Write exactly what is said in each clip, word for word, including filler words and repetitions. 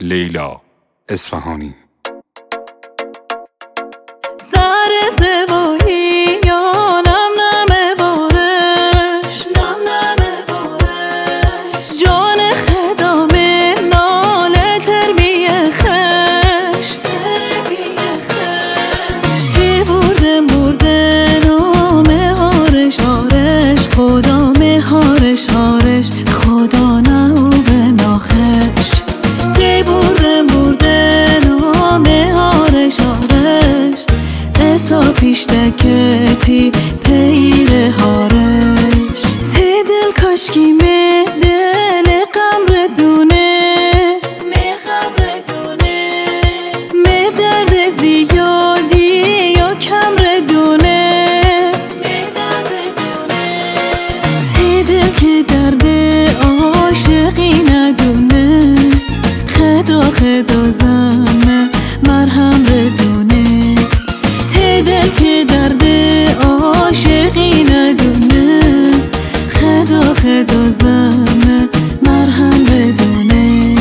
لیلا اصفهانی. سر زیبایی یا نم نم بارش، نم نم بارش، جان خدام ناله تربیه خش، تربیه خش، کی برده برده نام هارش هارش، خدا مهارش هارش، خدا نو به ناخش، کی برده برده نام هارش هارش، اسا پیشتکتی پیر هارش، تی دل کاشکی می دل قمر دونه، می قمر دونه، می درد زیادی یا کمر دونه، می درد دونه، تی دل که درد عاشقی ندونه، خدا خدا زمه مرهم بدونه، تی دل که درد عاشقی ندونه، خدا خدا زمه مرهم بدونه.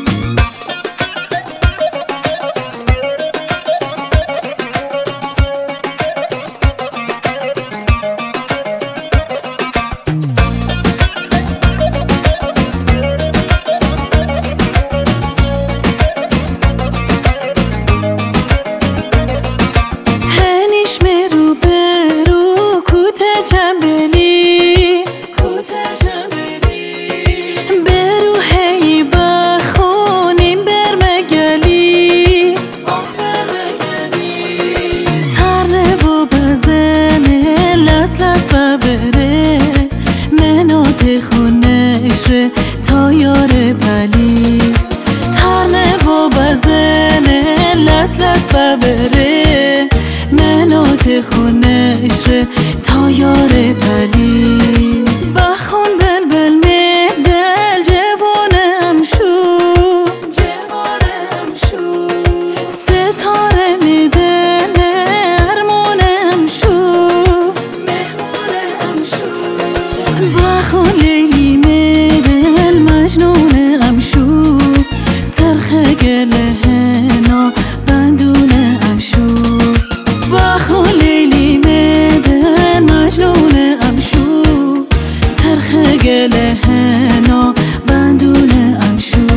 جنبلی کوته جنبلی برو هی بخونیم برمگلی، آخ برمگلی، ترنه و بزنه لس لس ببره، منات خونش ره تا یار بلی، ترنه و بزنه لس لس ببره، منات خونش ره تا یار بلی، بخون بلبل می دل جوانم شو، جوانم شو، ستاره می دل ارمانم شو، مهمانم شو، بخون لیلی می دل مجنونم شو، سرخ گله نا بندونم شو، بخون لیلی می دل مجنونم شو، سرخ گله نا بندونم شو.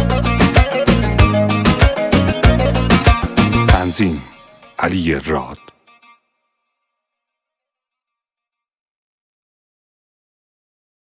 تنظیم علی راد.